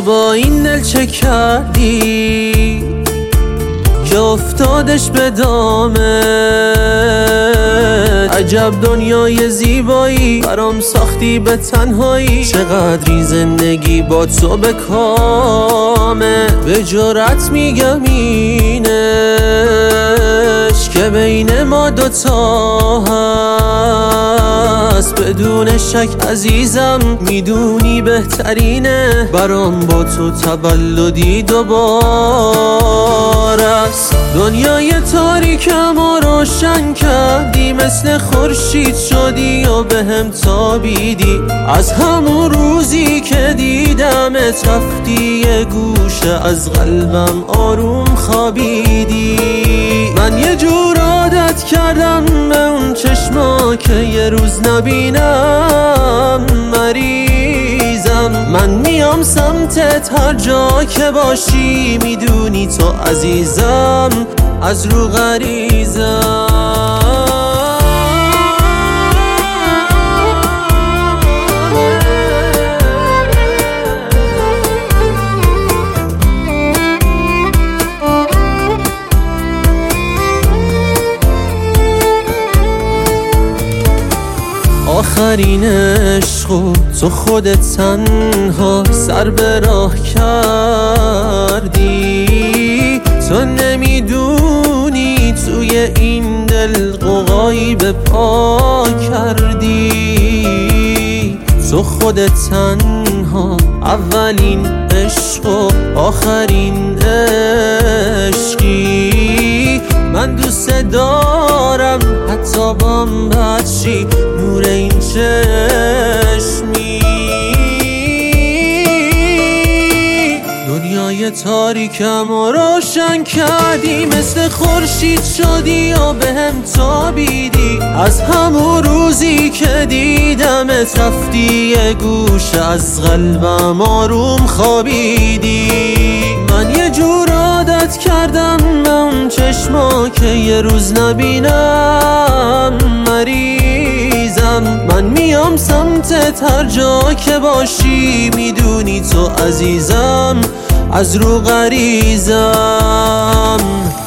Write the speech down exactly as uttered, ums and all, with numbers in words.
با این دل چه کردی که افتادش به دامت؟ عجب دنیای زیبایی برام ساختی به تنهایی، چقدری زندگی با تو به کامه. به جرأت میگم اینش که بین ما دوتا هست، بدون شک عزیزم میدونی بهترینه برام با تو تولدی دوباره است. دنیای تاریکم و روشن کردی، مثل خورشید شدی و به هم تابیدی. از همون روزی که دیدمت رفتی یه گوشه از قلبم آروم خوابیدی. من یه جور عادت کردم به اون چشما که یه روز نبینم، مریضم. من میام سمتت هر جا که باشی، میدونی تو عزیزم از رو غریزم. آخرین عشقو تو خودت تنها سر به راه کردی. تو نمیدونی توی این دل قوقایی به پا کردی. تو خودت تنها اولین عشق و آخرین عشقی. من دوست دارم حتی بام بچی نور این چشمی. دنیای تاریکم و روشن کردی، مثل خورشید شدی و به هم تابیدی. از همون روزی که دیدمت رفتی یه گوشه از قلبم آروم خوابیدی. من یه جور عادت کردم به اون چشما که یه روز نبینم، مریضم. من میام سمتت هر جا که باشی، میدونی تو عزیزم از رو غریزم.